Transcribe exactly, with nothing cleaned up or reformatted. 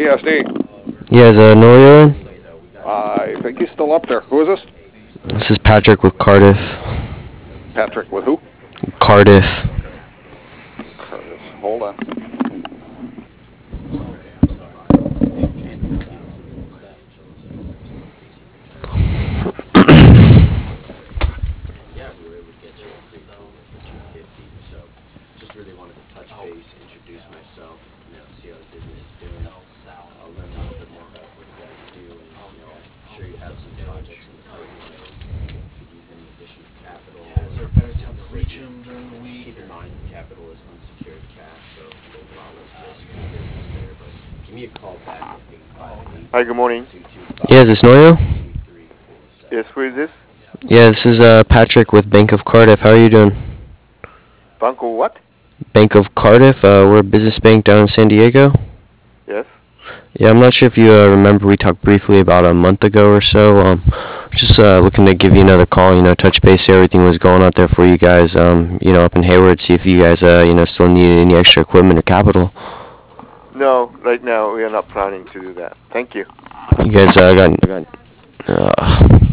P S D. Yeah, is uh, Norio in? I think he's still up there. Who is this? This is Patrick with Cardiff. Patrick with who? Cardiff. Curtis. Hold on. Hi, good morning. Yeah, is this Norio? Yes, who is this? Yeah, this is uh, Patrick with Bank of Cardiff. How are you doing? Banco what? Bank of Cardiff. Uh, we're a business bank down in San Diego. Yes. Yeah, I'm not sure if you uh, remember we talked briefly about a month ago or so. Um, just uh, looking to give you another call, you know, touch base, see how everything was going out there for you guys, um, you know, up in Hayward, see if you guys, uh, you know, still need any extra equipment or capital. No, right now we are not planning to do that. Thank you. You guys uh, got, uh,